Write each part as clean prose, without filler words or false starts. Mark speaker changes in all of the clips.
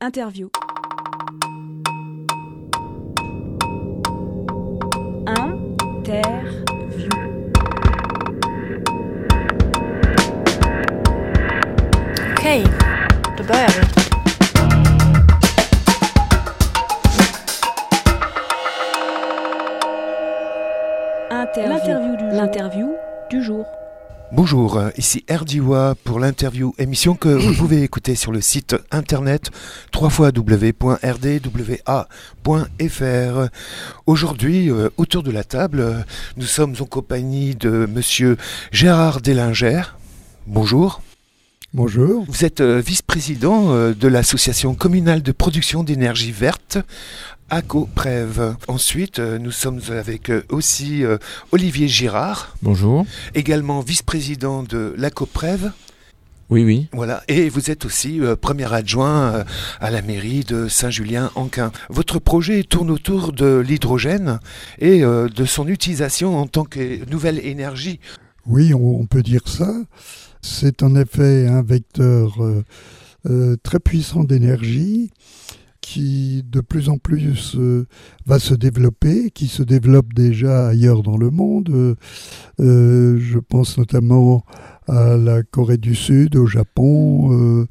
Speaker 1: Interview. Interview.
Speaker 2: Okej, då börjar vi.
Speaker 1: L'interview du jour.
Speaker 3: Bonjour, ici RDIWA pour l'interview émission que vous pouvez écouter sur le site internet www.rdwa.fr. Aujourd'hui, autour de la table, nous sommes en compagnie de monsieur Gérard Delingère. Bonjour.
Speaker 4: Bonjour.
Speaker 3: Vous êtes vice-président de l'association communale de production d'énergie verte, ACOPREV. Ensuite, nous sommes avec aussi Olivier Girard.
Speaker 5: Bonjour.
Speaker 3: Également vice-président de l'ACOPREV.
Speaker 5: Oui.
Speaker 3: Voilà, et vous êtes aussi premier adjoint à la mairie de Saint-Julien-en-Quin. Votre projet tourne autour de l'hydrogène et de son utilisation en tant que nouvelle énergie.
Speaker 4: Oui, on peut dire ça. C'est en effet un vecteur très puissant d'énergie qui de plus en plus va se développer, qui se développe déjà ailleurs dans le monde. Je pense notamment à la Corée du Sud, au Japon,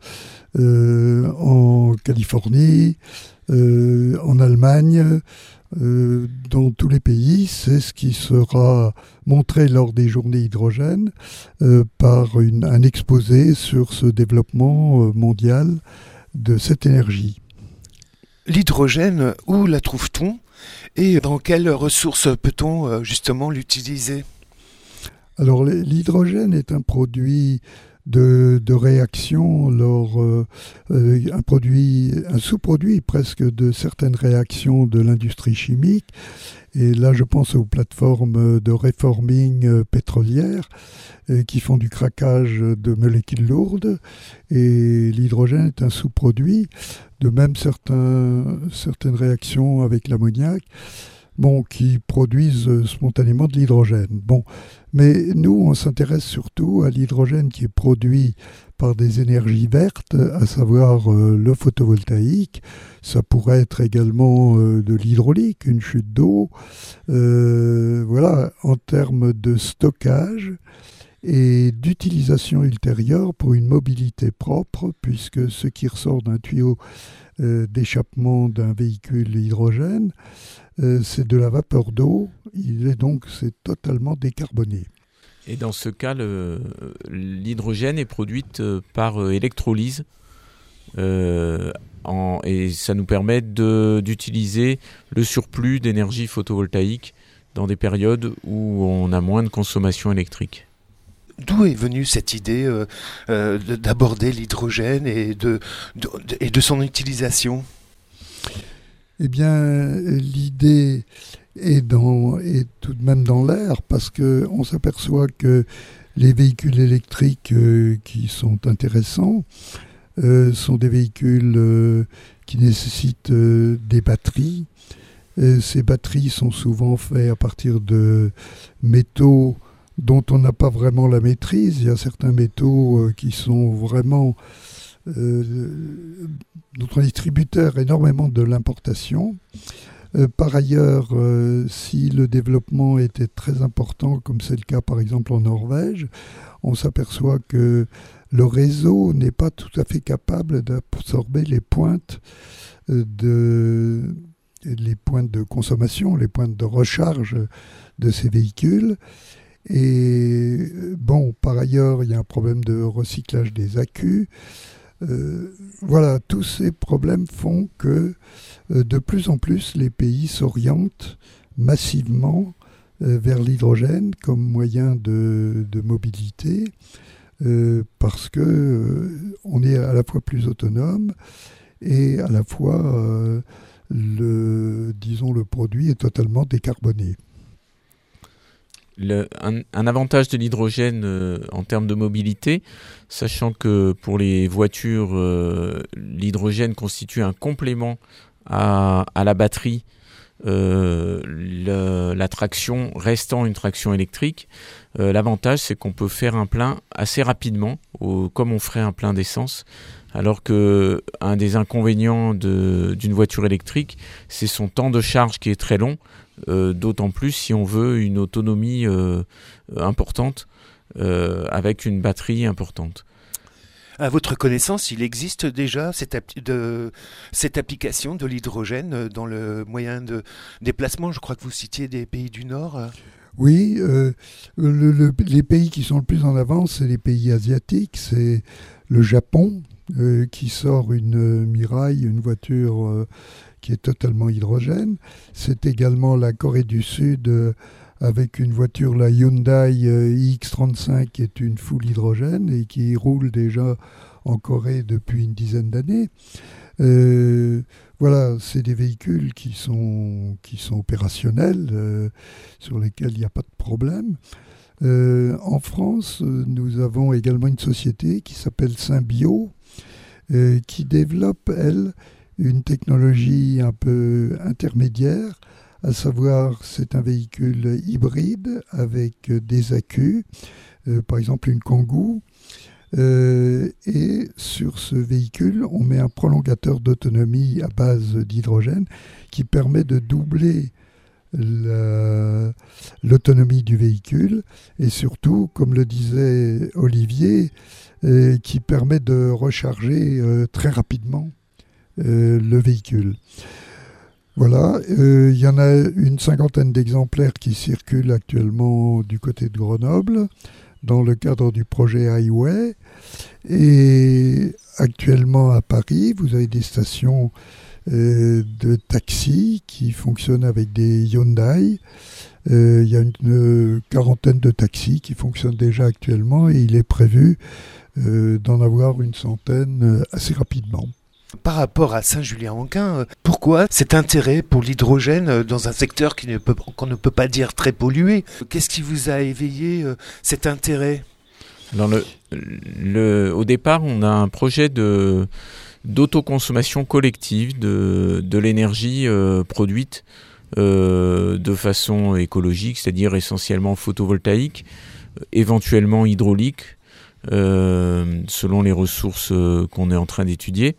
Speaker 4: en Californie, en Allemagne. Dans tous les pays, c'est ce qui sera montré lors des journées hydrogène par un exposé sur ce développement mondial de cette énergie.
Speaker 3: L'hydrogène, où la trouve-t-on et dans quelles ressources peut-on justement l'utiliser ?
Speaker 4: Alors l'hydrogène est un produit de réaction, un sous-produit presque de certaines réactions de l'industrie chimique. Et là, je pense aux plateformes de reforming pétrolières qui font du craquage de molécules lourdes. Et l'hydrogène est un sous-produit. De même, certaines réactions avec l'ammoniac, qui produisent spontanément de l'hydrogène. Mais nous, on s'intéresse surtout à l'hydrogène qui est produit par des énergies vertes, à savoir le photovoltaïque. Ça pourrait être également de l'hydraulique, une chute d'eau. En termes de stockage et d'utilisation ultérieure pour une mobilité propre, puisque ce qui ressort d'un tuyau d'échappement d'un véhicule hydrogène, c'est de la vapeur d'eau, c'est totalement décarboné.
Speaker 5: Et dans ce cas, l'hydrogène est produite par électrolyse et ça nous permet d'utiliser le surplus d'énergie photovoltaïque dans des périodes où on a moins de consommation électrique.
Speaker 3: D'où est venue cette idée d'aborder l'hydrogène et de son utilisation ?
Speaker 4: Eh bien, l'idée est tout de même dans l'air, parce qu'on s'aperçoit que les véhicules électriques qui sont intéressants sont des véhicules qui nécessitent des batteries. Ces batteries sont souvent faites à partir de métaux dont on n'a pas vraiment la maîtrise. Il y a certains métaux qui sont vraiment dont on est tributaire énormément de l'importation. Par ailleurs, si le développement était très important, comme c'est le cas par exemple en Norvège, on s'aperçoit que le réseau n'est pas tout à fait capable d'absorber les pointes de consommation, les pointes de recharge de ces véhicules. Et par ailleurs, il y a un problème de recyclage des accus. Tous ces problèmes font que de plus en plus les pays s'orientent massivement vers l'hydrogène comme moyen de mobilité parce que on est à la fois plus autonome et à la fois le produit est totalement décarboné.
Speaker 5: Un avantage de l'hydrogène en termes de mobilité, sachant que pour les voitures, l'hydrogène constitue un complément à la batterie, la traction restant une traction électrique. L'avantage, c'est qu'on peut faire un plein assez rapidement, comme on ferait un plein d'essence, Alors que un des inconvénients d'une voiture électrique, c'est son temps de charge qui est très long, d'autant plus si on veut une autonomie importante avec une batterie importante.
Speaker 3: À votre connaissance, il existe déjà cette application de l'hydrogène dans le moyen de déplacement. Je crois que vous citiez des pays du Nord.
Speaker 4: Oui, les pays qui sont le plus en avance, c'est les pays asiatiques. C'est le Japon qui sort une Mirai, une voiture qui est totalement hydrogène. C'est également la Corée du Sud avec une voiture, la Hyundai iX35, qui est une full hydrogène et qui roule déjà en Corée depuis une dizaine d'années. Voilà, c'est des véhicules qui sont opérationnels, sur lesquels il n'y a pas de problème. En France, nous avons également une société qui s'appelle Symbio, qui développe, elle, une technologie un peu intermédiaire, à savoir c'est un véhicule hybride avec des accus, par exemple une Kangoo, et sur ce véhicule on met un prolongateur d'autonomie à base d'hydrogène qui permet de doubler l'autonomie du véhicule et surtout, comme le disait Olivier, qui permet de recharger très rapidement le véhicule. Voilà, il y en a une 50aine d'exemplaires qui circulent actuellement du côté de Grenoble dans le cadre du projet Highway. Et actuellement à Paris, vous avez des stations de taxis qui fonctionnent avec des Hyundai. Il y a une quarantaine de taxis qui fonctionnent déjà actuellement et il est prévu d'en avoir une centaine assez rapidement.
Speaker 3: Par rapport à Saint-Julien-en-Quin, pourquoi cet intérêt pour l'hydrogène dans un secteur qu'on ne peut pas dire très pollué? Qu'est-ce qui vous a éveillé cet intérêt?
Speaker 5: Alors au départ, on a un projet d'autoconsommation collective de l'énergie produite de façon écologique, c'est-à-dire essentiellement photovoltaïque, éventuellement hydraulique, selon les ressources qu'on est en train d'étudier.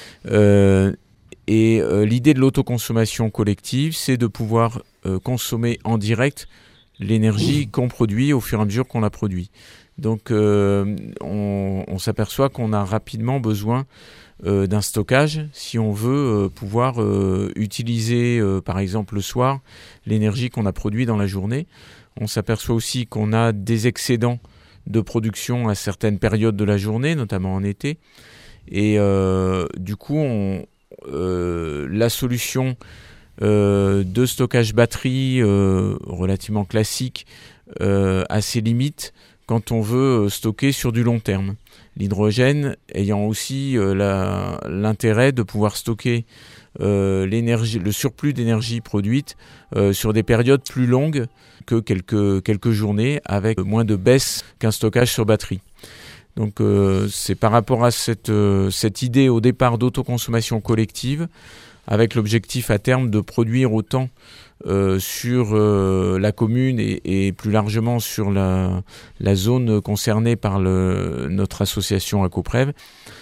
Speaker 5: L'idée de l'autoconsommation collective, c'est de pouvoir consommer en direct l'énergie qu'on produit au fur et à mesure qu'on la produit. Donc on s'aperçoit qu'on a rapidement besoin d'un stockage si on veut pouvoir utiliser par exemple le soir l'énergie qu'on a produite dans la journée. On s'aperçoit aussi qu'on a des excédents de production à certaines périodes de la journée, notamment en été. Et du coup, la solution de stockage batterie relativement classique a ses limites quand on veut stocker sur du long terme. L'hydrogène ayant aussi l'intérêt de pouvoir stocker le surplus d'énergie produite sur des périodes plus longues que quelques journées, avec moins de baisse qu'un stockage sur batterie. Donc c'est par rapport à cette idée au départ d'autoconsommation collective, avec l'objectif à terme de produire autant sur la commune et plus largement sur la zone concernée par notre association ACOPREV,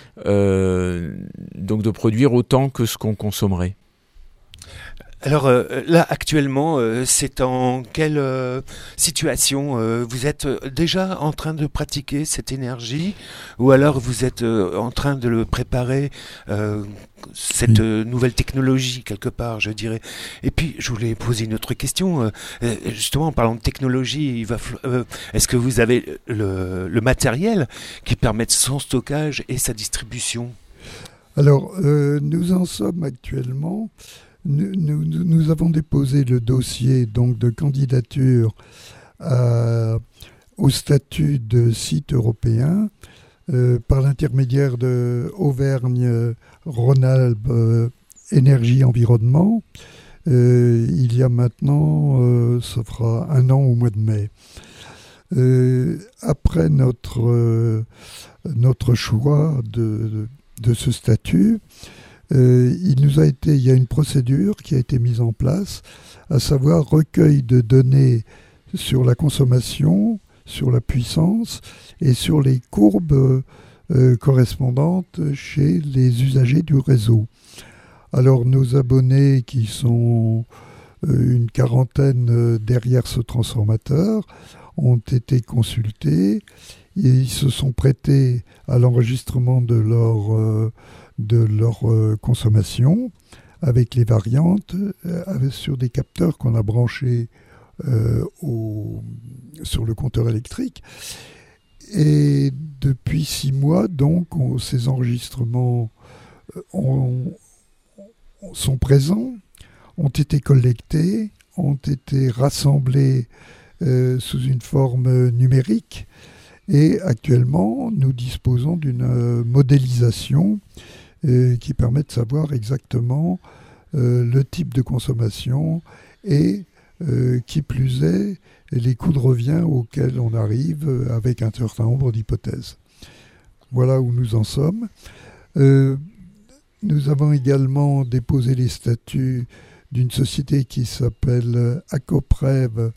Speaker 5: donc de produire autant que ce qu'on consommerait.
Speaker 3: Alors là, actuellement, c'est en quelle situation vous êtes déjà en train de pratiquer cette énergie ou alors vous êtes en train de le préparer, cette nouvelle technologie quelque part, je dirais. Et puis, je voulais poser une autre question. Justement, en parlant de technologie, est-ce que vous avez le matériel qui permette son stockage et sa distribution?
Speaker 4: Alors, nous en sommes actuellement... Nous avons déposé le dossier donc, de candidature au statut de site européen par l'intermédiaire de Auvergne-Rhône-Alpes Énergie Environnement. Il y a maintenant, ça fera 1 an au mois de mai. Après notre choix de ce statut, il y a une procédure qui a été mise en place, à savoir recueil de données sur la consommation, sur la puissance et sur les courbes correspondantes chez les usagers du réseau. Alors nos abonnés qui sont une quarantaine derrière ce transformateur ont été consultés et ils se sont prêtés à l'enregistrement de leur consommation avec les variantes sur des capteurs qu'on a branchés sur le compteur électrique. Et depuis 6 mois, donc, ces enregistrements sont présents, ont été collectés, ont été rassemblés sous une forme numérique. Et actuellement, nous disposons d'une modélisation qui permet de savoir exactement le type de consommation et, qui plus est, les coûts de revient auxquels on arrive avec un certain nombre d'hypothèses. Voilà où nous en sommes. Nous avons également déposé les statuts d'une société qui s'appelle Acoprev,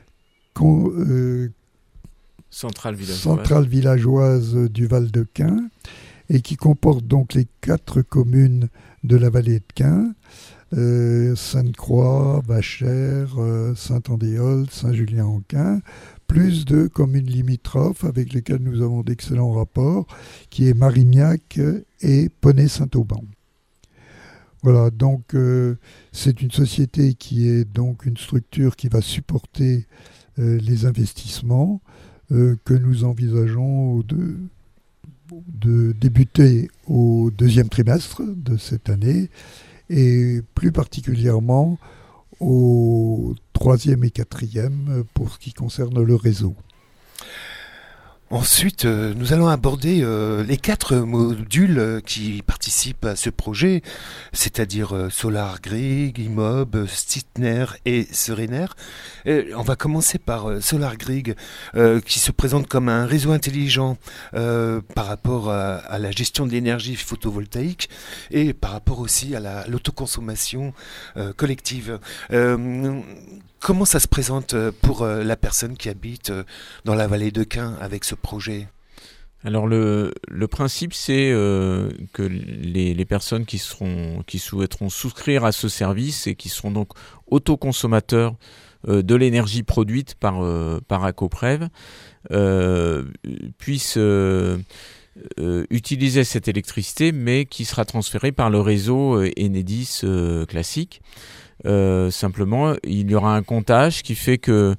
Speaker 5: Centrale
Speaker 4: villageoise du Val-de-Quin, et qui comporte donc les 4 communes de la vallée de Quin, Sainte-Croix, Vachères, Saint-Andéol, Saint-Julien-en-Quin, plus de communes limitrophes avec lesquelles nous avons d'excellents rapports, qui est Marignac et Poney-Saint-Auban. Voilà, donc c'est une société qui est donc une structure qui va supporter les investissements que nous envisageons de débuter au 2e trimestre de cette année et plus particulièrement au 3e et 4e pour ce qui concerne le réseau.
Speaker 3: Ensuite, nous allons aborder les 4 modules qui participent à ce projet, c'est-à-dire SolarGrid, Imob, Stitner et Serener. On va commencer par SolarGrid, qui se présente comme un réseau intelligent par rapport à la gestion de l'énergie photovoltaïque et par rapport aussi à l'autoconsommation collective. Comment ça se présente pour la personne qui habite dans la vallée de Quin avec ce projet ?
Speaker 5: Alors le principe, c'est que les personnes qui souhaiteront souscrire à ce service et qui seront donc autoconsommateurs de l'énergie produite par Acoprev puissent utiliser cette électricité, mais qui sera transférée par le réseau Enedis classique. Simplement, il y aura un comptage qui fait que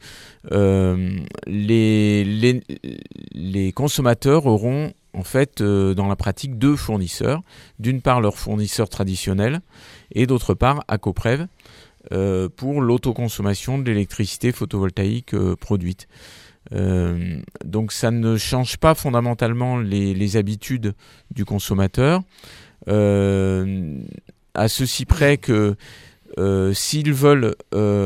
Speaker 5: les consommateurs auront en fait dans la pratique 2 fournisseurs. D'une part leur fournisseur traditionnel et d'autre part Acoprev pour l'autoconsommation de l'électricité photovoltaïque produite. Donc ça ne change pas fondamentalement les habitudes du consommateur, à ceci près que s'ils veulent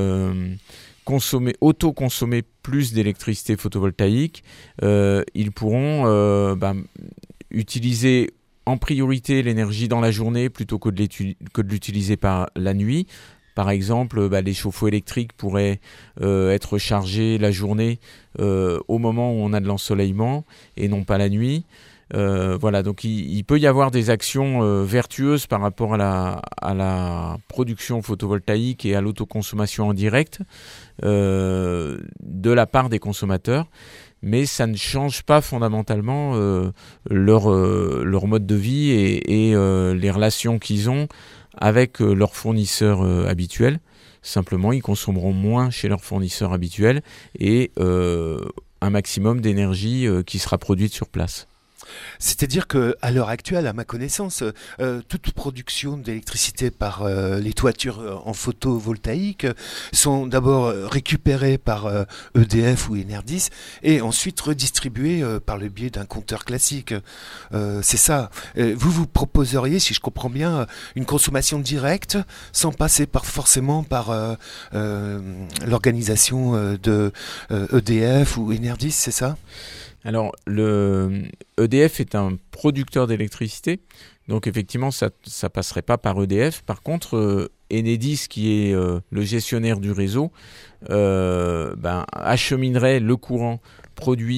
Speaker 5: autoconsommer plus d'électricité photovoltaïque, ils pourront utiliser en priorité l'énergie dans la journée plutôt que de l'utiliser par la nuit. Par exemple, les chauffe-eau électriques pourraient être chargés la journée au moment où on a de l'ensoleillement et non pas la nuit. Voilà, donc il peut y avoir des actions vertueuses par rapport à la production photovoltaïque et à l'autoconsommation en direct de la part des consommateurs, mais ça ne change pas fondamentalement leur mode de vie et les relations qu'ils ont avec leurs fournisseurs habituels. Simplement, ils consommeront moins chez leurs fournisseurs habituels et un maximum d'énergie qui sera produite sur place.
Speaker 3: C'est-à-dire qu'à l'heure actuelle, à ma connaissance, toute production d'électricité par les toitures en photovoltaïque sont d'abord récupérées par EDF ou Enerdis et ensuite redistribuées par le biais d'un compteur classique. C'est ça. Vous proposeriez, si je comprends bien, une consommation directe sans passer forcément par l'organisation de EDF ou Enerdis, c'est ça ?
Speaker 5: Alors, le EDF est un producteur d'électricité, donc effectivement, ça passerait pas par EDF. Par contre, Enedis, qui est le gestionnaire du réseau, acheminerait le courant produit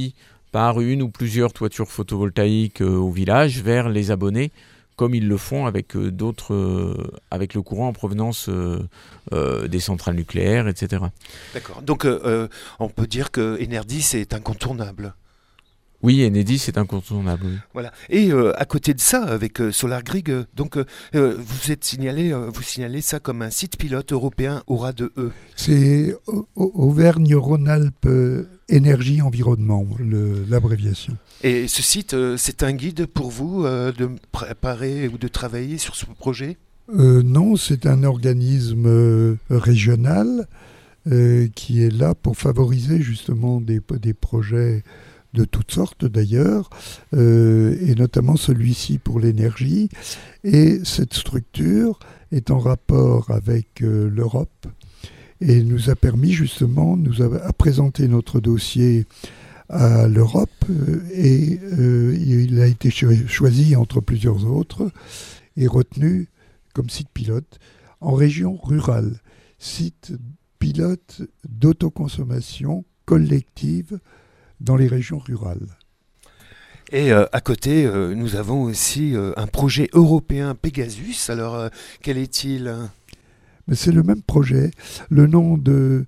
Speaker 5: par une ou plusieurs toitures photovoltaïques au village vers les abonnés, comme ils le font avec avec le courant en provenance des centrales nucléaires, etc.
Speaker 3: D'accord. Donc, on peut dire que Enerdis est incontournable.
Speaker 5: Oui, Enedis c'est incontournable. Oui.
Speaker 3: Voilà. Et à côté de ça, avec SolarGrid, vous signalez ça comme un site pilote européen Aura 2E.
Speaker 4: C'est Auvergne-Rhône-Alpes Énergie Environnement, l'abréviation.
Speaker 3: Et ce site, c'est un guide pour vous de préparer ou de travailler sur ce projet ?
Speaker 4: Non, c'est un organisme régional qui est là pour favoriser justement des projets de toutes sortes d'ailleurs, et notamment celui-ci pour l'énergie. Et cette structure est en rapport avec l'Europe et nous a permis justement, à présenter notre dossier à l'Europe et il a été choisi entre plusieurs autres et retenu comme site pilote en région rurale, site pilote d'autoconsommation collective dans les régions rurales.
Speaker 3: Et à côté, nous avons aussi un projet européen Pegasus. Alors, quel est-il ?
Speaker 4: Mais c'est le même projet. Le nom de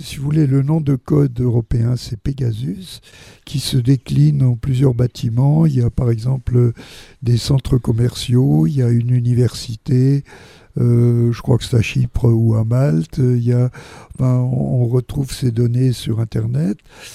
Speaker 4: code européen, c'est Pegasus, qui se décline en plusieurs bâtiments. Il y a par exemple des centres commerciaux, il y a une université, je crois que c'est à Chypre ou à Malte. On retrouve ces données sur Internet.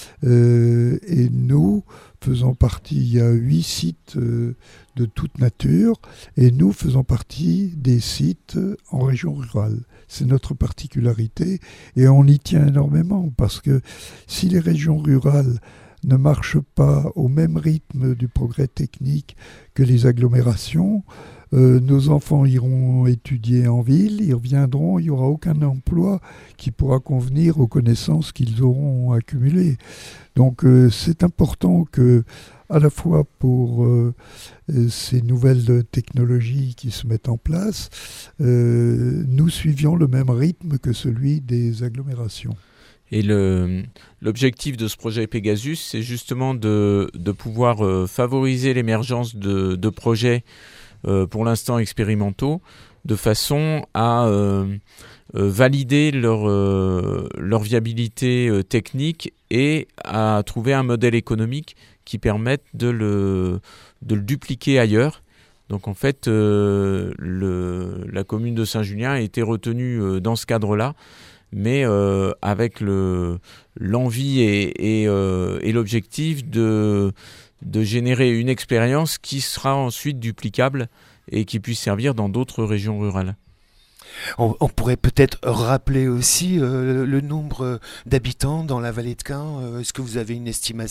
Speaker 4: Et nous faisons partie, il y a 8 sites de toute nature, et nous faisons partie des sites en région rurale. C'est notre particularité, et on y tient énormément, parce que si les régions rurales ne marchent pas au même rythme du progrès technique que les agglomérations, nos enfants iront étudier en ville, ils reviendront, il n'y aura aucun emploi qui pourra convenir aux connaissances qu'ils auront accumulées. Donc c'est important que, à la fois pour ces nouvelles technologies qui se mettent en place, nous suivions le même rythme que celui des agglomérations.
Speaker 5: Et l'objectif de ce projet Pegasus, c'est justement de pouvoir favoriser l'émergence de projets pour l'instant expérimentaux, de façon à valider leur viabilité technique et à trouver un modèle économique qui permette de le dupliquer ailleurs. Donc en fait, la commune de Saint-Julien a été retenue dans ce cadre-là, mais avec l'envie et l'objectif de générer une expérience qui sera ensuite duplicable et qui puisse servir dans d'autres régions rurales.
Speaker 3: On pourrait peut-être rappeler aussi le nombre d'habitants dans la vallée de Caen. Est-ce que vous avez une estimation ?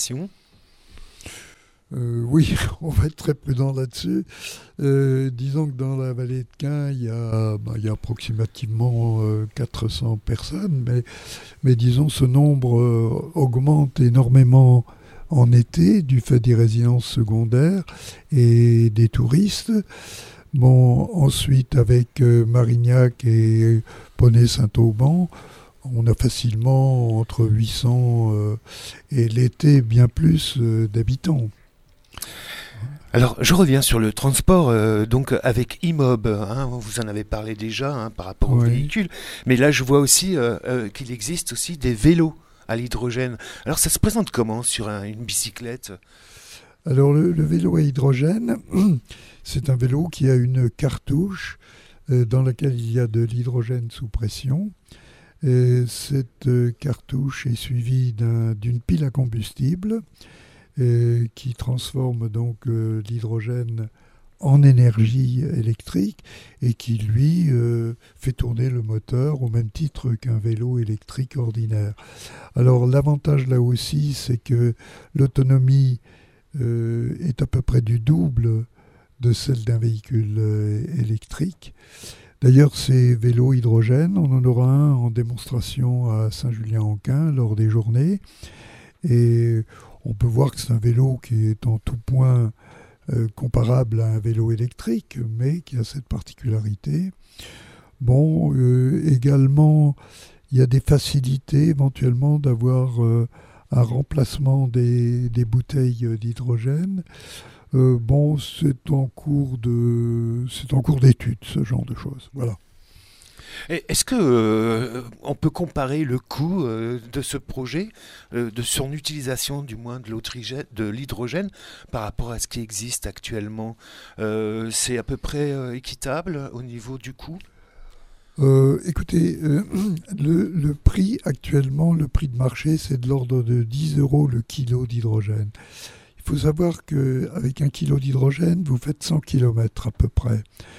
Speaker 4: Oui, on va être très prudent là-dessus. Disons que dans la vallée de Caen, il y a approximativement 400 personnes, mais disons ce nombre augmente énormément en été du fait des résidences secondaires et des touristes. Bon, ensuite avec Marignac et Poney-Saint-Auban, on a facilement entre 800 et l'été bien plus d'habitants.
Speaker 3: Alors, je reviens sur le transport, donc avec Imob, vous en avez parlé déjà par rapport aux véhicules, mais là je vois aussi qu'il existe aussi des vélos à l'hydrogène. Alors ça se présente comment sur une bicyclette ?
Speaker 4: Alors le vélo à hydrogène, c'est un vélo qui a une cartouche dans laquelle il y a de l'hydrogène sous pression. Et cette cartouche est suivie d'une pile à combustible qui transforme donc l'hydrogène en énergie électrique et qui, lui, fait tourner le moteur au même titre qu'un vélo électrique ordinaire. Alors l'avantage là aussi, c'est que l'autonomie est à peu près du double de celle d'un véhicule électrique. D'ailleurs, ces vélos hydrogène, on en aura un en démonstration à Saint-Julien-en-Caen lors des journées. Et on peut voir que c'est un vélo qui est en tout point comparable à un vélo électrique, mais qui a cette particularité. Bon, également, il y a des facilités éventuellement d'avoir un remplacement des bouteilles d'hydrogène. C'est en cours d'étude, ce genre de choses. Voilà.
Speaker 3: Est-ce que on peut comparer le coût de ce projet, de son utilisation du moins de l'hydrogène, par rapport à ce qui existe actuellement? C'est à peu près équitable au niveau du coût?
Speaker 4: Écoutez, le prix actuellement, le prix de marché, c'est de l'ordre de 10 € le kilo d'hydrogène. Il faut savoir qu'avec 1 kilo d'hydrogène, vous faites 100 km à peu près.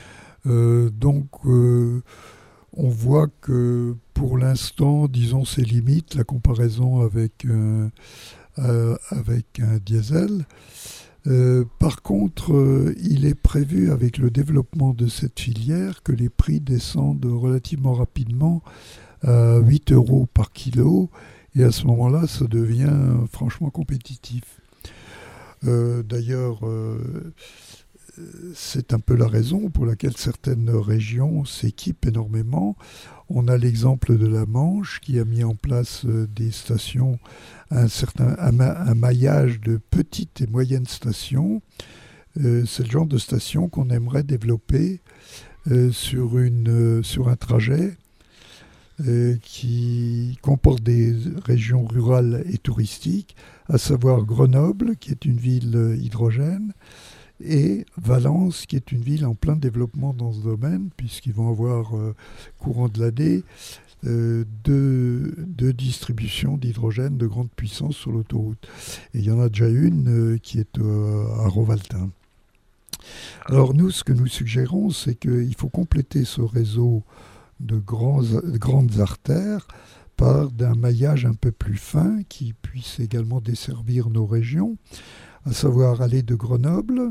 Speaker 4: On voit que pour l'instant, disons, c'est limite la comparaison avec un diesel. Par contre, il est prévu avec le développement de cette filière que les prix descendent relativement rapidement à 8 € par kilo, et à ce moment-là, ça devient franchement compétitif. D'ailleurs, c'est un peu la raison pour laquelle certaines régions s'équipent énormément. On a l'exemple de la Manche qui a mis en place des stations, un maillage de petites et moyennes stations. C'est le genre de station qu'on aimerait développer sur un trajet qui comporte des régions rurales et touristiques, à savoir Grenoble, qui est une ville hydrogène, et Valence, qui est une ville en plein développement dans ce domaine, puisqu'ils vont avoir, courant de l'année, deux distributions d'hydrogène de grande puissance sur l'autoroute. Et il y en a déjà une qui est à Rovaltin. Alors nous, ce que nous suggérons, c'est qu'il faut compléter ce réseau de grandes artères par d'un maillage un peu plus fin qui puisse également desservir nos régions, à savoir aller de Grenoble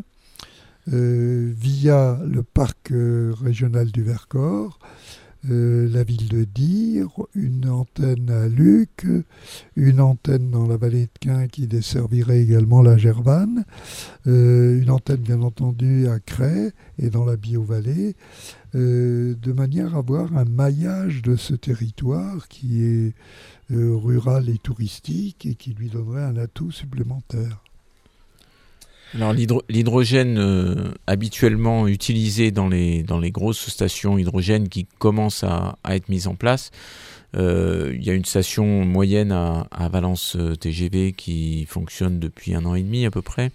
Speaker 4: via le parc régional du Vercors, la ville de Dire, une antenne à Luc, une antenne dans la vallée de Quin qui desservirait également la Gervanne, une antenne bien entendu à Cray et dans la Biovallée, de manière à avoir un maillage de ce territoire qui est rural et touristique et qui lui donnerait un atout supplémentaire.
Speaker 5: Alors l'hydrogène habituellement utilisé dans les grosses stations hydrogène qui commencent à être mises en place, il y a une station moyenne à Valence TGV qui fonctionne depuis 1 an et demi à peu près.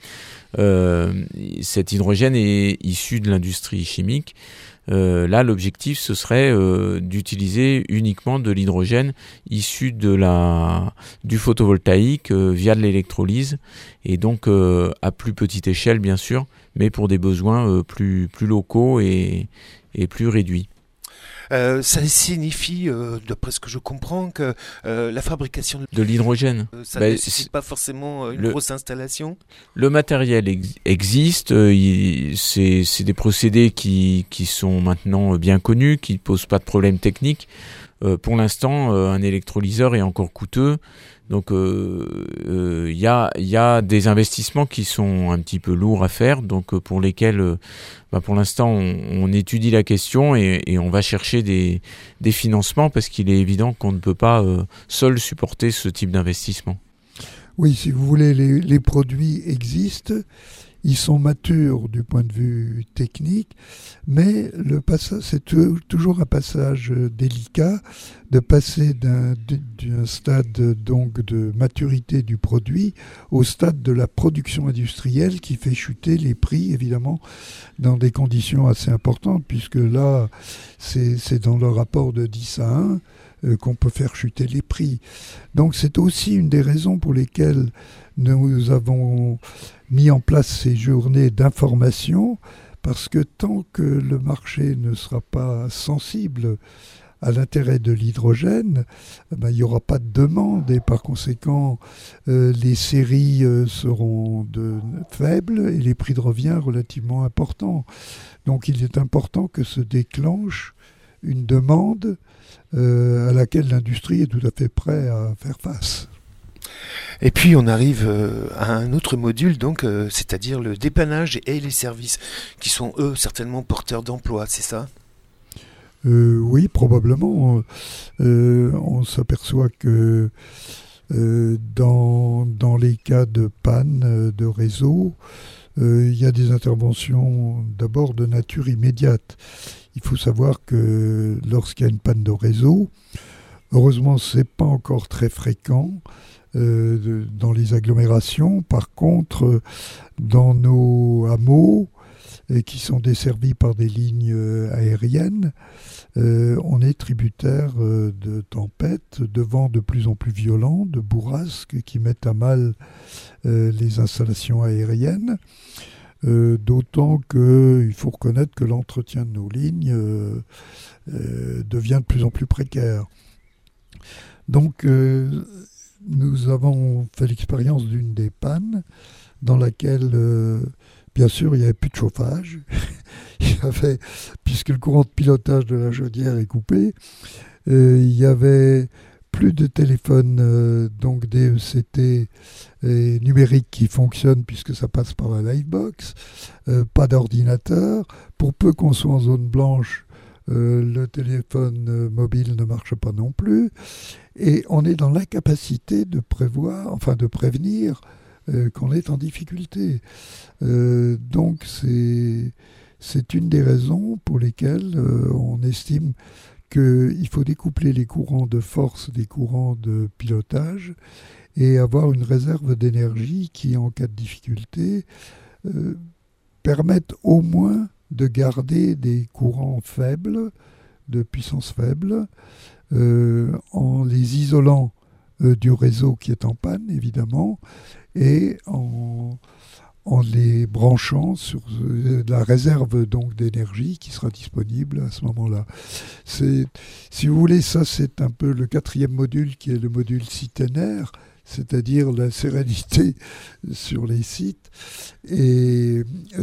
Speaker 5: Cet hydrogène est issu de l'industrie chimique. Là, l'objectif, ce serait d'utiliser uniquement de l'hydrogène issu du photovoltaïque via de l'électrolyse, et donc à plus petite échelle, bien sûr, mais pour des besoins plus locaux et plus réduits.
Speaker 3: Ça signifie, d'après ce que je comprends, que la fabrication
Speaker 5: de l'hydrogène,
Speaker 3: ça ne nécessite pas forcément une grosse installation. Le
Speaker 5: matériel existe, c'est des procédés qui sont maintenant bien connus, qui ne posent pas de problème technique. Pour l'instant, un électrolyseur est encore coûteux. Donc il y a des investissements qui sont un petit peu lourds à faire, donc pour lesquels pour l'instant on étudie la question et on va chercher des financements, parce qu'il est évident qu'on ne peut pas seul supporter ce type d'investissement.
Speaker 4: Oui, si vous voulez, les produits existent. Ils sont matures du point de vue technique, mais c'est toujours un passage délicat de passer d'un stade donc de maturité du produit au stade de la production industrielle qui fait chuter les prix, évidemment, dans des conditions assez importantes, puisque là, c'est dans le rapport de 10 à 1 qu'on peut faire chuter les prix. Donc c'est aussi une des raisons pour lesquelles nous avons mis en place ces journées d'information, parce que tant que le marché ne sera pas sensible à l'intérêt de l'hydrogène, il n'y aura pas de demande, et par conséquent les séries seront faibles et les prix de revient relativement importants. Donc il est important que se déclenche une demande à laquelle l'industrie est tout à fait prête à faire face.
Speaker 3: Et puis on arrive à un autre module, donc, c'est-à-dire le dépannage et les services, qui sont eux certainement porteurs d'emploi, c'est ça ?
Speaker 4: Oui, probablement. On s'aperçoit que Dans les cas de panne de réseau, il y a des interventions d'abord de nature immédiate. Il faut savoir que lorsqu'il y a une panne de réseau, heureusement ce n'est pas encore très fréquent dans les agglomérations. Par contre, dans nos hameaux, qui sont desservis par des lignes aériennes, on est tributaire de tempêtes, de vents de plus en plus violents, de bourrasques qui mettent à mal les installations aériennes. D'autant qu'il faut reconnaître que l'entretien de nos lignes devient de plus en plus précaire. Donc, nous avons fait l'expérience d'une des pannes dans laquelle, bien sûr, il n'y avait plus de chauffage. Puisque le courant de pilotage de la chaudière est coupé, il y avait plus de téléphones, donc DECT numériques qui fonctionnent puisque ça passe par la Livebox, pas d'ordinateur. Pour peu qu'on soit en zone blanche, le téléphone mobile ne marche pas non plus. Et on est dans l'incapacité de prévenir qu'on est en difficulté. Donc c'est une des raisons pour lesquelles on estime qu'il faut découpler les courants de force des courants de pilotage et avoir une réserve d'énergie qui, en cas de difficulté, permette au moins de garder des courants faibles, de puissance faible, en les isolant du réseau qui est en panne, évidemment, et en les branchant sur la réserve donc d'énergie qui sera disponible à ce moment-là. Si vous voulez, ça c'est un peu le 4e module qui est le module siténaire, c'est-à-dire la sérénité sur les sites, et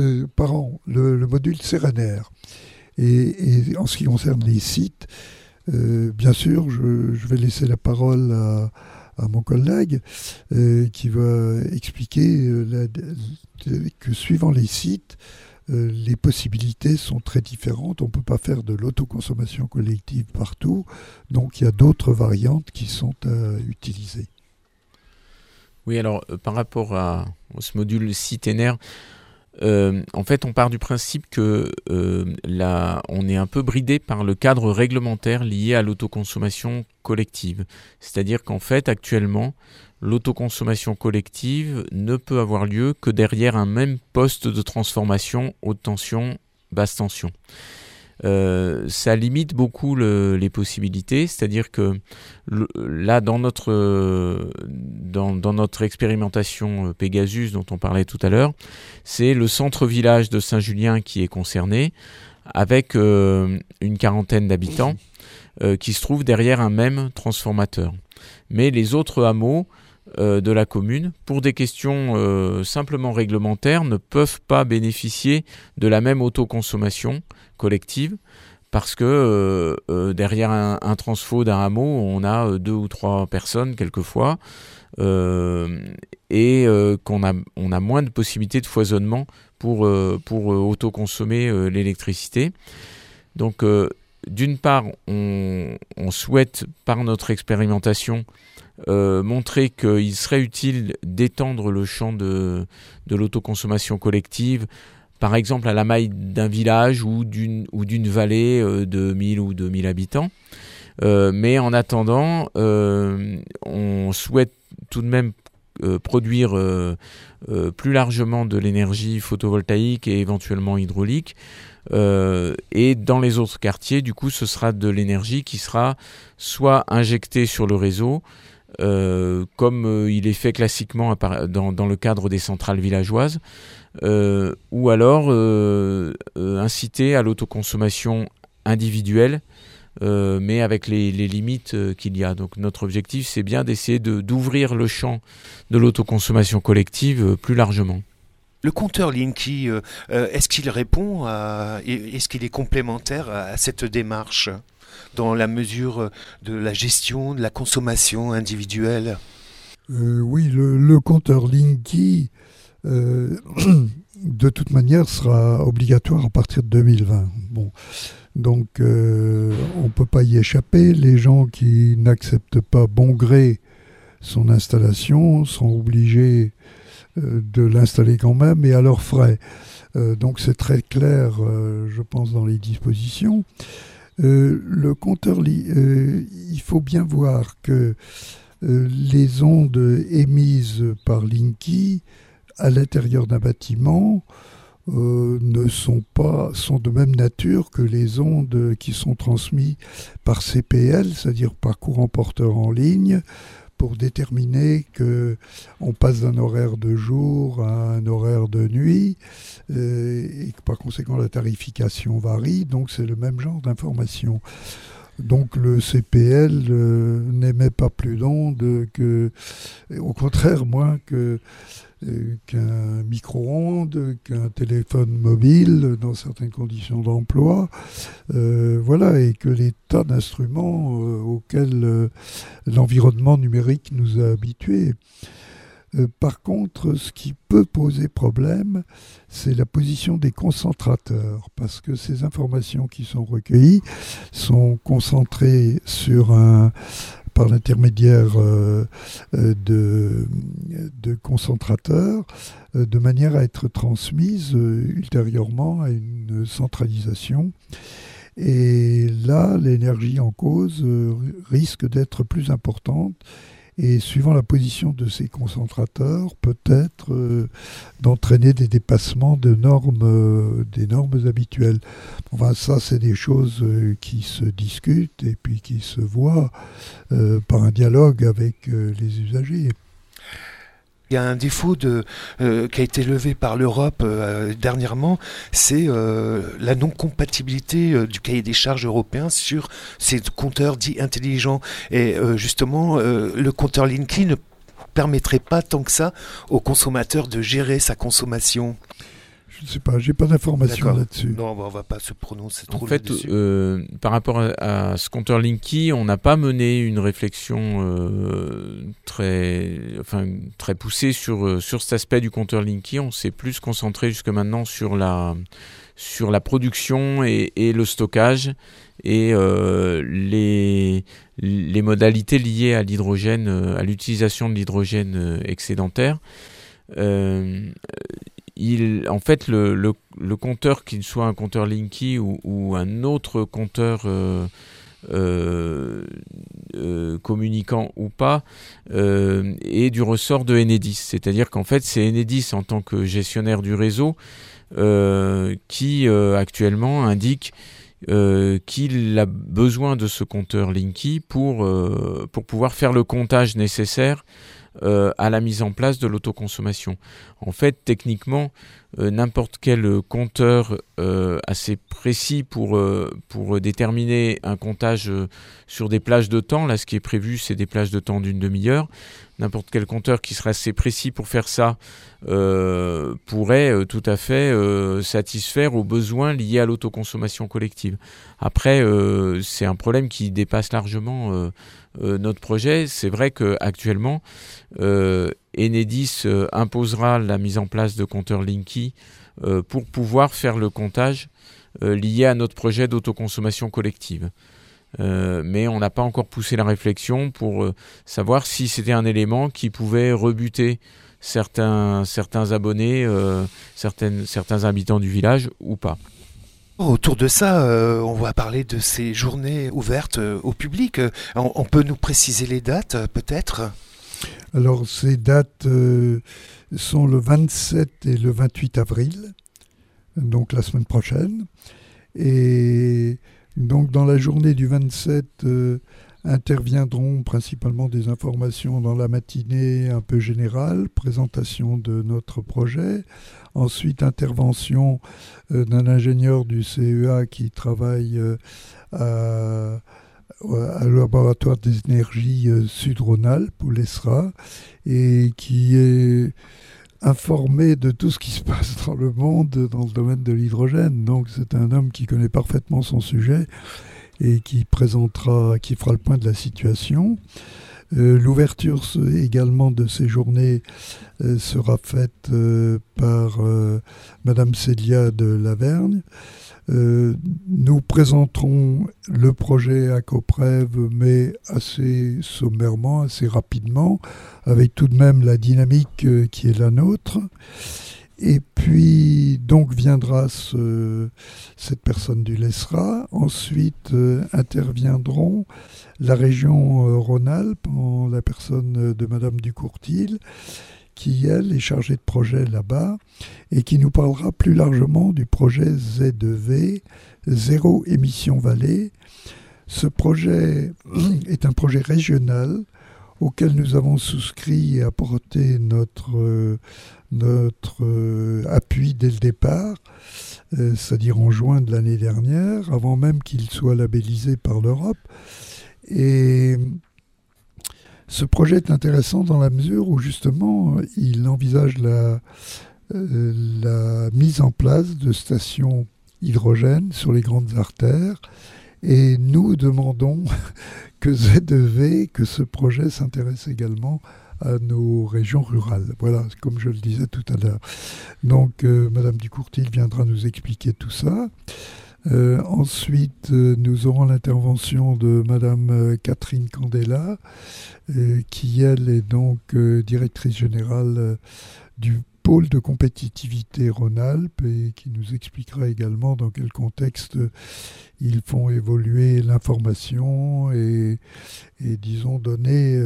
Speaker 4: le module sérénaire. Et en ce qui concerne les sites, bien sûr, je vais laisser la parole à mon collègue qui va expliquer que suivant les sites, les possibilités sont très différentes. On ne peut pas faire de l'autoconsommation collective partout, donc il y a d'autres variantes qui sont à utiliser.
Speaker 5: Oui, alors par rapport à ce module siténaire, en fait, on part du principe que on est un peu bridé par le cadre réglementaire lié à l'autoconsommation collective. C'est-à-dire qu'en fait, actuellement, l'autoconsommation collective ne peut avoir lieu que derrière un même poste de transformation haute tension, basse tension. Ça limite beaucoup les possibilités, c'est-à-dire que là dans notre expérimentation Pegasus dont on parlait tout à l'heure, c'est le centre-village de Saint-Julien qui est concerné avec une quarantaine d'habitants qui se trouvent derrière un même transformateur. Mais les autres hameaux de la commune, pour des questions simplement réglementaires, ne peuvent pas bénéficier de la même autoconsommation collective parce que derrière un transfo d'un hameau, on a 2 ou 3 personnes quelquefois et qu'on a moins de possibilités de foisonnement pour autoconsommer l'électricité. Donc d'une part, on souhaite par notre expérimentation montrer qu'il serait utile d'étendre le champ de l'autoconsommation collective, par exemple à la maille d'un village ou d'une vallée de 1000 ou 2000 habitants. Mais en attendant, on souhaite tout de même produire plus largement de l'énergie photovoltaïque et éventuellement hydraulique. Et dans les autres quartiers, du coup, ce sera de l'énergie qui sera soit injectée sur le réseau, comme il est fait classiquement dans le cadre des centrales villageoises, ou alors inciter à l'autoconsommation individuelle, mais avec les limites qu'il y a. Donc notre objectif, c'est bien d'essayer d'ouvrir le champ de l'autoconsommation collective plus largement.
Speaker 3: Le compteur Linky, est-ce qu'il répond est-ce qu'il est complémentaire à cette démarche dans la mesure de la gestion, de la consommation individuelle ?
Speaker 4: Oui, le compteur Linky, de toute manière, sera obligatoire à partir de 2020. Bon. Donc, on ne peut pas y échapper. Les gens qui n'acceptent pas bon gré son installation sont obligés de l'installer quand même et à leurs frais. Donc c'est très clair, je pense, dans les dispositions. Le compteur, il faut bien voir que les ondes émises par Linky à l'intérieur d'un bâtiment sont de même nature que les ondes qui sont transmises par CPL, c'est-à-dire par courant porteur en ligne, pour déterminer qu'on passe d'un horaire de jour à un horaire de nuit et que par conséquent la tarification varie, donc c'est le même genre d'information. Donc le CPL n'émet pas plus d'ondes au contraire moins qu'un micro-ondes, qu'un téléphone mobile dans certaines conditions d'emploi, et que les tas d'instruments auxquels l'environnement numérique nous a habitués. Par contre, ce qui peut poser problème, c'est la position des concentrateurs, parce que ces informations qui sont recueillies sont concentrées par l'intermédiaire de concentrateurs, de manière à être transmises ultérieurement à une centralisation. Et là, l'énergie en cause risque d'être plus importante. Et suivant la position de ces concentrateurs, peut-être d'entraîner des dépassements des normes habituelles. Enfin, ça, c'est des choses qui se discutent et puis qui se voient par un dialogue avec les usagers.
Speaker 3: Il y a un défaut qui a été levé par l'Europe dernièrement, c'est la non-compatibilité du cahier des charges européen sur ces compteurs dits intelligents. Et justement, le compteur Linky ne permettrait pas tant que ça au consommateur de gérer sa consommation.
Speaker 4: Je ne sais pas, j'ai pas d'informations là-dessus.
Speaker 3: Non, on va pas se prononcer trop
Speaker 5: là-dessus.
Speaker 3: En
Speaker 5: fait, par rapport à ce compteur Linky, on n'a pas mené une réflexion très poussée sur cet aspect du compteur Linky. On s'est plus concentré jusque maintenant sur la production et le stockage et les modalités liées à l'hydrogène, à l'utilisation de l'hydrogène excédentaire. En fait, le compteur, qu'il soit un compteur Linky ou un autre compteur communicant ou pas, est du ressort de Enedis. C'est-à-dire qu'en fait, c'est Enedis en tant que gestionnaire du réseau qui actuellement indique qu'il a besoin de ce compteur Linky pour pouvoir faire le comptage nécessaire à la mise en place de l'autoconsommation. En fait, techniquement, n'importe quel compteur assez précis pour déterminer un comptage sur des plages de temps, là ce qui est prévu c'est des plages de temps d'une demi-heure, n'importe quel compteur qui serait assez précis pour faire ça pourrait tout à fait satisfaire aux besoins liés à l'autoconsommation collective. Après, c'est un problème qui dépasse largement notre projet. C'est vrai qu'actuellement, Enedis imposera la mise en place de compteurs Linky pour pouvoir faire le comptage lié à notre projet d'autoconsommation collective. Mais on n'a pas encore poussé la réflexion pour savoir si c'était un élément qui pouvait rebuter certains abonnés, certains habitants du village ou pas.
Speaker 3: Autour de ça, on va parler de ces journées ouvertes au public. On peut nous préciser les dates, peut-être ?
Speaker 4: Alors, ces dates sont le 27 et le 28 avril, donc la semaine prochaine. Et donc, dans la journée du 27, interviendront principalement des informations dans la matinée un peu générale, présentation de notre projet. Ensuite, intervention d'un ingénieur du CEA qui travaille au laboratoire des énergies Sud-Rhône-Alpes, ou l'ESRA, et qui est informé de tout ce qui se passe dans le monde dans le domaine de l'hydrogène. Donc c'est un homme qui connaît parfaitement son sujet et qui fera le point de la situation. L'ouverture également de ces journées sera faite par Madame Célia de Lavergne. Nous présenterons le projet à Coprev, mais assez sommairement, assez rapidement, avec tout de même la dynamique qui est la nôtre. Et puis, donc, viendra cette personne du LESRA. Ensuite, interviendront la région Rhône-Alpes, en la personne de Madame Ducourtil, qui, elle, est chargée de projet là-bas, et qui nous parlera plus largement du projet Z2V, Zéro Émission Vallée. Ce projet est un projet régional auquel nous avons souscrit et apporté notre appui dès le départ, c'est-à-dire en juin de l'année dernière, avant même qu'il soit labellisé par l'Europe. Et ce projet est intéressant dans la mesure où justement il envisage la mise en place de stations hydrogène sur les grandes artères. Et nous demandons que Z2V, que ce projet s'intéresse également à nos régions rurales. Voilà, comme je le disais tout à l'heure. Donc, Madame Ducourtil viendra nous expliquer tout ça. Ensuite, nous aurons l'intervention de Madame Catherine Candela, qui, elle, est donc directrice générale du pôle de compétitivité Rhône-Alpes et qui nous expliquera également dans quel contexte ils font évoluer l'information et disons, donner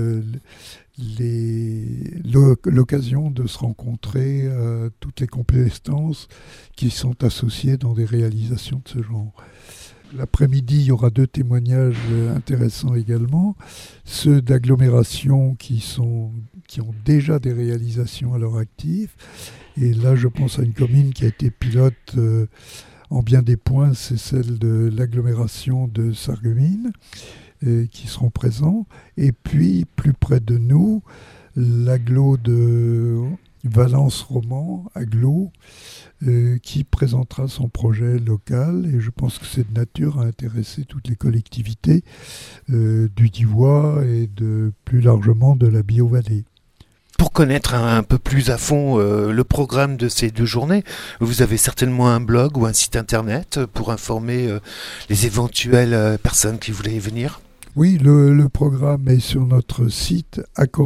Speaker 4: l'occasion de se rencontrer à toutes les compétences qui sont associées dans des réalisations de ce genre. L'après-midi, il y aura 2 témoignages intéressants également, ceux d'agglomérations qui ont déjà des réalisations à leur actif. Et là, je pense à une commune qui a été pilote en bien des points, c'est celle de l'agglomération de Sarreguemines, qui seront présents. Et puis, plus près de nous, l'agglo de Valence-Roman, agglo, qui présentera son projet local, et je pense que c'est de nature à intéresser toutes les collectivités du Diois et plus largement de la Bio-Vallée.
Speaker 3: Pour connaître un peu plus à fond le programme de ces 2 journées, vous avez certainement un blog ou un site internet pour informer les éventuelles personnes qui voulaient y venir.
Speaker 4: Oui, le programme est sur notre site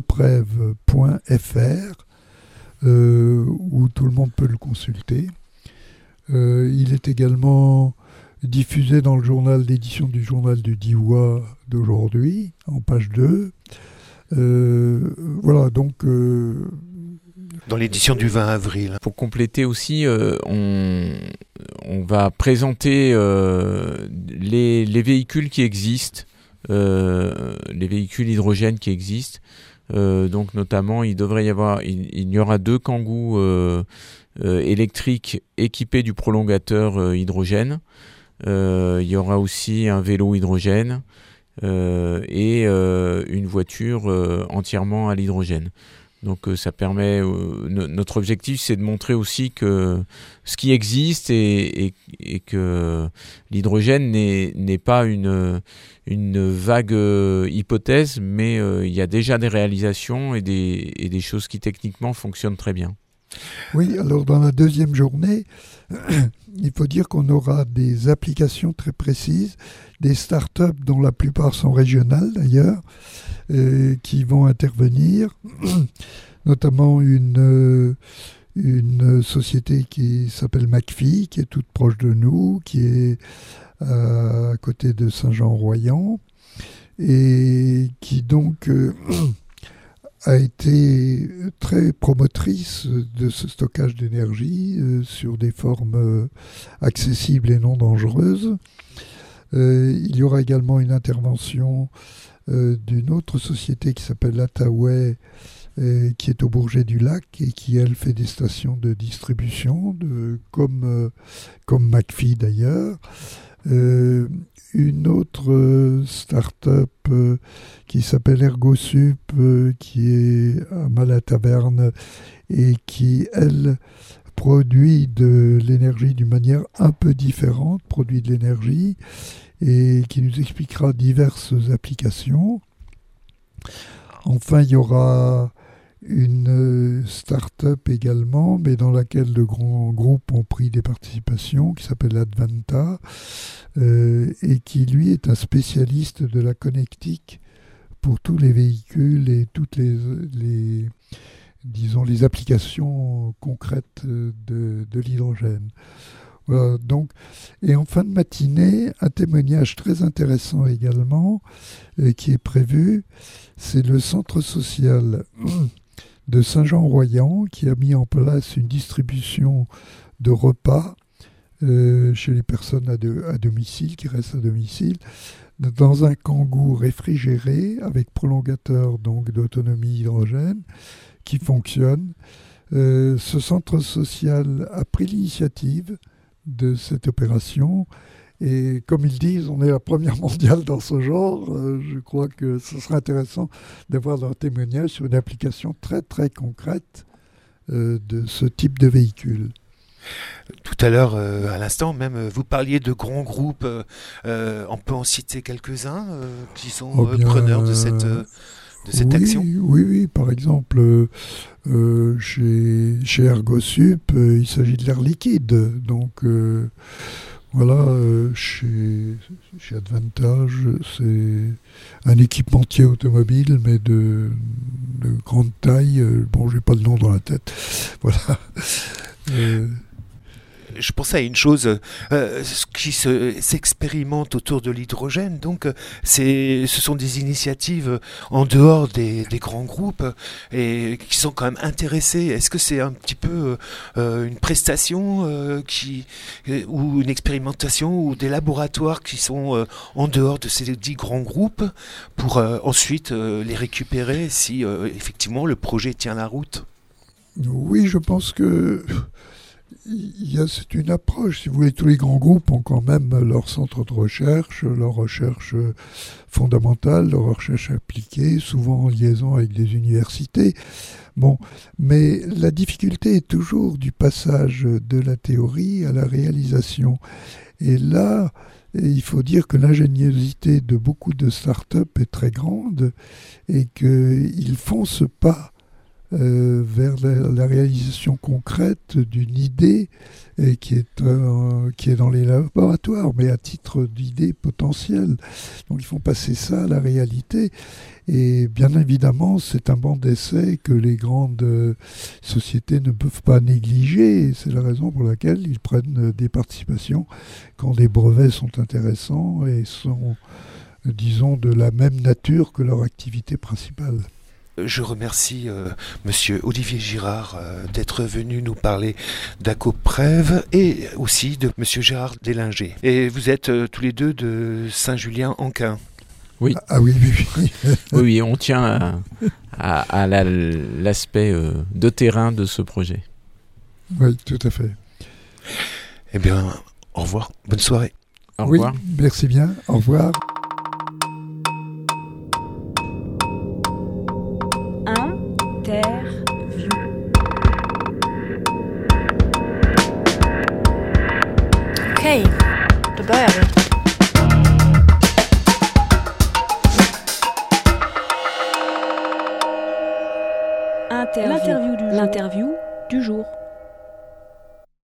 Speaker 4: acoprev.fr. Où tout le monde peut le consulter. Il est également diffusé dans le journal d'édition du journal du Diois d'aujourd'hui, en page 2. Voilà, donc...
Speaker 3: Dans l'édition du 20 avril.
Speaker 5: Pour compléter aussi, on va présenter les véhicules qui existent, les véhicules hydrogènes qui existent. Donc notamment, il y aura 2 Kangoo électriques équipés du prolongateur hydrogène. Il y aura aussi un vélo hydrogène et une voiture entièrement à l'hydrogène. Donc ça permet. Notre objectif, c'est de montrer aussi que ce qui existe et que l'hydrogène n'est pas une vague hypothèse, mais il y a déjà des réalisations et des choses qui techniquement fonctionnent très bien.
Speaker 4: Oui, alors dans la 2e journée, il faut dire qu'on aura des applications très précises, des startups dont la plupart sont régionales d'ailleurs, qui vont intervenir, notamment une société qui s'appelle McPhee, qui est toute proche de nous, qui est à côté de Saint-Jean-Royan, et qui donc a été très promotrice de ce stockage d'énergie sur des formes accessibles et non dangereuses. Il y aura également une intervention d'une autre société qui s'appelle Attaway, qui est au Bourget du Lac et qui, elle, fait des stations de distribution, comme McPhee d'ailleurs. Une autre start-up qui s'appelle ErgoSup, qui est à Malataverne et qui, elle, produit de l'énergie d'une manière un peu différente, produit de l'énergie et qui nous expliquera diverses applications. Enfin, il y aura une start-up également, mais dans laquelle de grands groupes ont pris des participations, qui s'appelle Advanta, et qui, lui, est un spécialiste de la connectique pour tous les véhicules et toutes les applications concrètes de l'hydrogène. Voilà, donc, et en fin de matinée, un témoignage très intéressant également qui est prévu, c'est le centre social de Saint-Jean-Royan qui a mis en place une distribution de repas chez les personnes à domicile, qui restent à domicile, dans un kangou réfrigéré avec prolongateur donc d'autonomie hydrogène qui fonctionne. Ce centre social a pris l'initiative de cette opération et comme ils disent, on est la première mondiale dans ce genre. Je crois que ce serait intéressant d'avoir leur témoignage sur une application très très concrète de ce type de véhicule.
Speaker 3: Tout à l'heure, à l'instant même, vous parliez de grands groupes. On peut en citer quelques-uns qui sont preneurs de cette action.
Speaker 4: Oui. Par exemple, chez Ergosup, il s'agit de l'air liquide. Donc, voilà, chez Advantage, c'est un équipementier automobile, mais de grande taille. Bon, j'ai pas le nom dans la tête. Voilà.
Speaker 3: Je pensais à une chose qui s'expérimente autour de l'hydrogène. Donc, ce sont des initiatives en dehors des grands groupes et qui sont quand même intéressés. Est-ce que c'est un petit peu une prestation ou une expérimentation ou des laboratoires qui sont en dehors de ces 10 grands groupes pour ensuite les récupérer si effectivement le projet tient la route?
Speaker 4: Oui, je pense que c'est une approche. Si vous voulez, tous les grands groupes ont quand même leur centre de recherche, leur recherche fondamentale, leur recherche appliquée, souvent en liaison avec des universités. Bon, mais la difficulté est toujours du passage de la théorie à la réalisation. Et là, il faut dire que l'ingéniosité de beaucoup de startups est très grande et qu'ils font ce pas vers la réalisation concrète d'une idée qui est dans les laboratoires, mais à titre d'idée potentielle. Donc ils font passer ça à la réalité. Et bien évidemment, c'est un banc d'essai que les grandes sociétés ne peuvent pas négliger. Et c'est la raison pour laquelle ils prennent des participations quand les brevets sont intéressants et sont, disons, de la même nature que leur activité principale.
Speaker 3: Je remercie Monsieur Olivier Girard d'être venu nous parler d'Acoprev et aussi de Monsieur Gérard Délinger. Et vous êtes tous les deux de Saint-Julien-en-Quin.
Speaker 5: Oui.
Speaker 4: Ah oui.
Speaker 5: Oui, on tient à l'aspect de terrain de ce projet.
Speaker 4: Oui, tout à fait.
Speaker 3: Eh bien, au revoir. Bonne soirée.
Speaker 5: Au revoir.
Speaker 4: Oui, merci bien. Au revoir.
Speaker 1: Interview.
Speaker 2: Okej, då börjar vi.
Speaker 1: L'interview du jour.